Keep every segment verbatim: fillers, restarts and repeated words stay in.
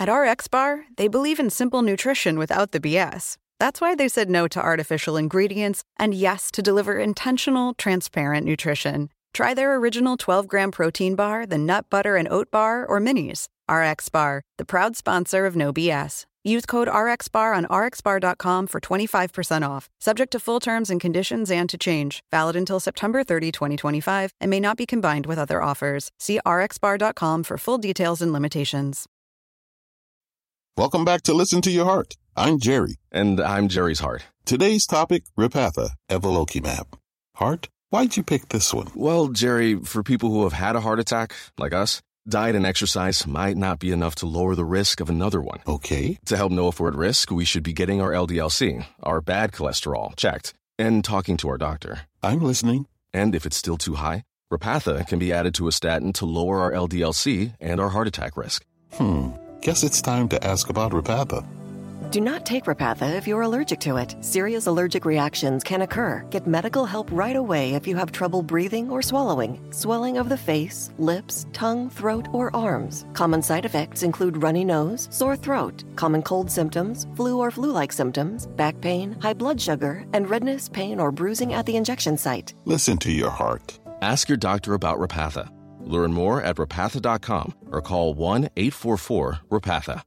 At R X Bar, they believe in simple nutrition without the B S. That's why they said no to artificial ingredients and yes to deliver intentional, transparent nutrition. Try their original twelve-gram protein bar, the nut butter and oat bar, or minis. R X Bar, the proud sponsor of No B S. Use code R X bar on R X bar dot com for twenty-five percent off. Subject to full terms and conditions and to change. Valid until September thirtieth, twenty twenty-five and may not be combined with other offers. See R X bar dot com for full details and limitations. Welcome back to Listen to Your Heart. I'm Jerry. And I'm Jerry's heart. Today's topic, Repatha, Evolocumab. Heart? Why'd you pick this one? Well, Jerry, for people who have had a heart attack, like us, diet and exercise might not be enough to lower the risk of another one. Okay. To help know if we're at risk, we should be getting our L D L C, our bad cholesterol, checked, and talking to our doctor. I'm listening. And if it's still too high, Repatha can be added to a statin to lower our L D L C and our heart attack risk. Hmm. Guess it's time to ask about Repatha. Do not take Repatha if you're allergic to it. Serious allergic reactions can occur. Get medical help right away if you have trouble breathing or swallowing, swelling of the face, lips, tongue, throat, or arms. Common side effects include runny nose, sore throat, common cold symptoms, flu or flu-like symptoms, back pain, high blood sugar, and redness, pain, or bruising at the injection site. Listen to your heart. Ask your doctor about Repatha. Learn more at repatha dot com or call one eight four four repatha.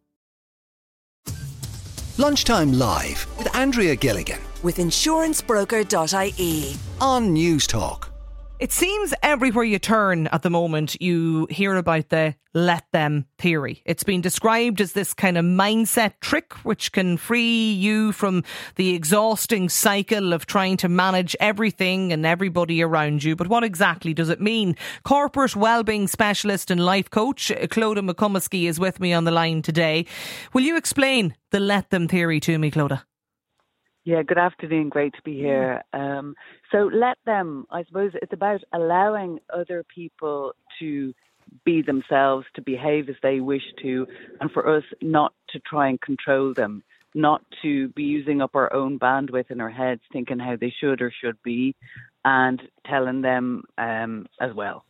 Lunchtime Live with Andrea Gilligan with insurance broker dot I E on News Talk. It seems everywhere you turn at the moment, you hear about the let them theory. It's been described as this kind of mindset trick which can free you from the exhausting cycle of trying to manage everything and everybody around you. But what exactly does it mean? Corporate wellbeing specialist and life coach Clodagh McCumasky is with me on the line today. Will you explain the let them theory to me, Clodagh? Yeah, good afternoon. Great to be here. Um, so let them, I suppose it's about allowing other people to be themselves, to behave as they wish to, and for us not to try and control them, not to be using up our own bandwidth in our heads, thinking how they should or should be, and telling them um, as well.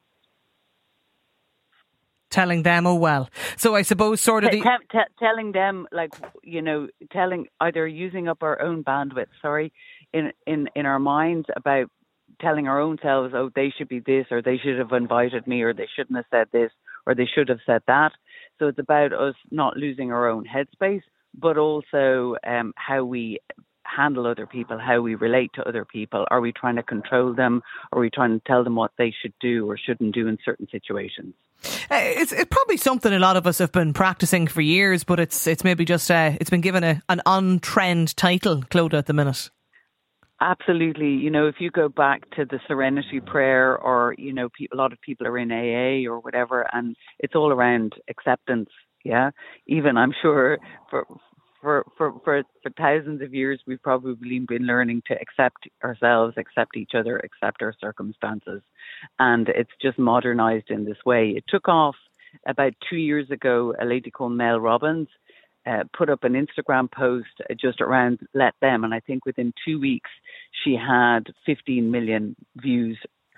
Telling them, oh, well. So I suppose sort of the... T- t- telling them, like, you know, telling either using up our own bandwidth, sorry, in, in, in our minds about telling our own selves, oh, they should be this, or they should have invited me, or they shouldn't have said this, or they should have said that. So it's about us not losing our own headspace, but also um, how we handle other people, how we relate to other people. Are we trying to control them? Are we trying to tell them what they should do or shouldn't do in certain situations? Uh, it's, it's probably something a lot of us have been practicing for years, but it's it's maybe just uh, it's been given a, an on-trend title, Clodagh, at the minute. Absolutely. You know, if you go back to the Serenity Prayer, or, you know, pe- a lot of people are in A A or whatever, and it's all around acceptance. Yeah. Even I'm sure for For, for, for, for thousands of years, we've probably been learning to accept ourselves, accept each other, accept our circumstances. And it's just modernized in this way. It took off about two years ago. A lady called Mel Robbins uh, put up an Instagram post just around let them. And I think within two weeks, she had fifteen million views.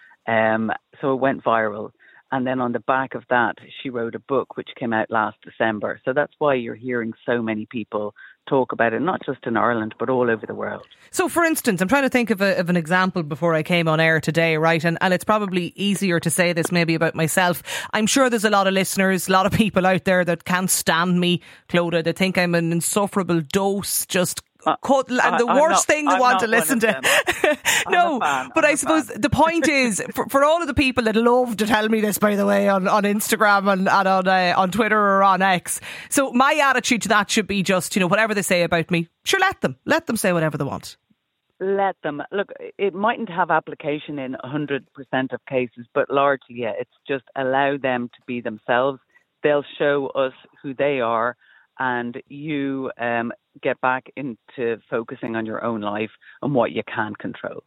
Um, so it went viral. And then on the back of that, she wrote a book which came out last December. So that's why you're hearing so many people talk about it, not just in Ireland, but all over the world. So, for instance, I'm trying to think of, a, of an example before I came on air today, right? And, and it's probably easier to say this maybe about myself. I'm sure there's a lot of listeners, a lot of people out there that can't stand me, Clodagh. They think I'm an insufferable dose, just... Uh, cut, and the I, worst not, thing they I'm want to listen to. No, but I suppose fan. The point is, for, for all of the people that love to tell me this, by the way, on, on Instagram and, and on uh, on Twitter or on X. So my attitude to that should be just, you know, whatever they say about me, sure, let them. Let them say whatever they want. Let them. Look, it mightn't have application in one hundred percent of cases, but largely, yeah, it's just allow them to be themselves. They'll show us who they are, and you um, get back into focusing on your own life and what you can control.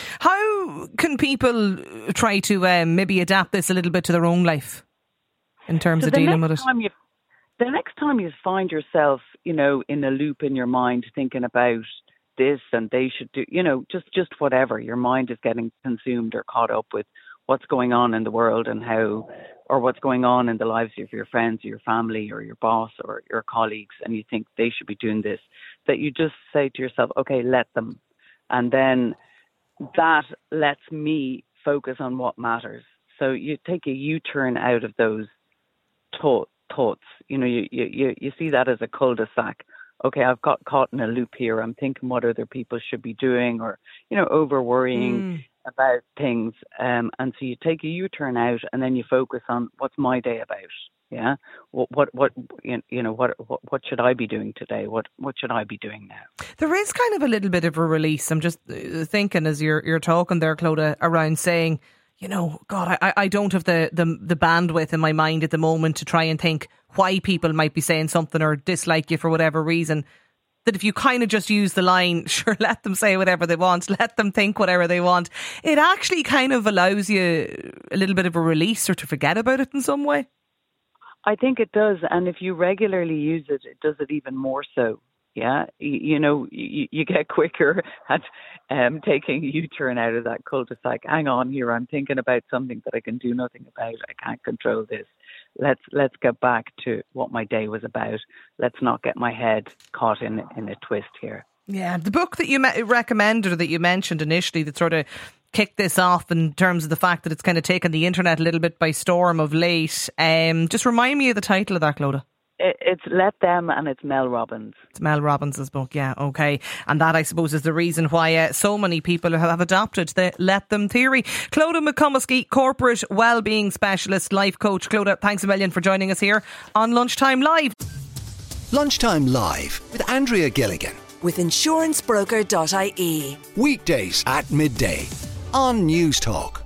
How can people try to um, maybe adapt this a little bit to their own life in terms so of dealing with it? You, the next time you find yourself, you know, in a loop in your mind thinking about this and they should do, you know, just, just whatever, your mind is getting consumed or caught up with what's going on in the world and how, or what's going on in the lives of your friends or your family or your boss or your colleagues, and you think they should be doing this, that you just say to yourself, okay, let them. And then that lets me focus on what matters. So you take a U-turn out of those thought, thoughts. You know, you, you, you see that as a cul-de-sac. Okay, I've got caught in a loop here. I'm thinking what other people should be doing, or, you know, over worrying mm. about things. Um, and so you take a U-turn out, and then you focus on what's my day about. Yeah. What, what, what, you know, what, what, what should I be doing today? What, what should I be doing now? There is kind of a little bit of a release. I'm just thinking as you're, you're talking there, Clodagh, around saying, you know, God, I, I don't have the, the, the bandwidth in my mind at the moment to try and think why people might be saying something or dislike you for whatever reason. That if you kind of just use the line, sure, let them say whatever they want, let them think whatever they want, it actually kind of allows you a little bit of a release, or to forget about it in some way. I think it does. And if you regularly use it, it does it even more so. Yeah, you, you know, you, you get quicker at um, taking a U-turn out of that cul-de-sac. Hang on here, I'm thinking about something that I can do nothing about. I can't control this. Let's let's get back to what my day was about. Let's not get my head caught in in a twist here. Yeah, the book that you me- recommended or that you mentioned initially that sort of kicked this off in terms of the fact that it's kind of taken the internet a little bit by storm of late. Um, just remind me of the title of that, Clodagh. It's Let Them, and it's Mel Robbins. It's Mel Robbins' book, yeah, okay. And that, I suppose, is the reason why uh, so many people have adopted the Let Them theory. Clodagh McComiskey, Corporate Wellbeing Specialist, Life Coach. Clodagh, thanks a million for joining us here on Lunchtime Live. Lunchtime Live with Andrea Gilligan. With insurance broker dot I E. Weekdays at midday on News Talk.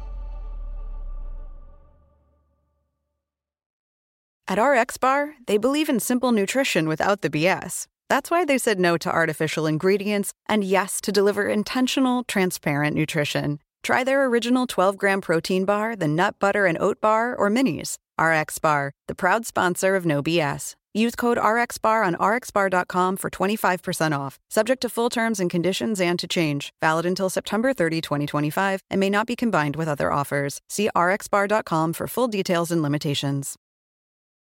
At R X Bar, they believe in simple nutrition without the B S. That's why they said no to artificial ingredients and yes to deliver intentional, transparent nutrition. Try their original twelve-gram protein bar, the nut butter and oat bar, or minis. R X Bar, the proud sponsor of No B S. Use code R X bar on R X bar dot com for twenty-five percent off. Subject to full terms and conditions and to change. Valid until September thirtieth, twenty twenty-five and may not be combined with other offers. See R X bar dot com for full details and limitations.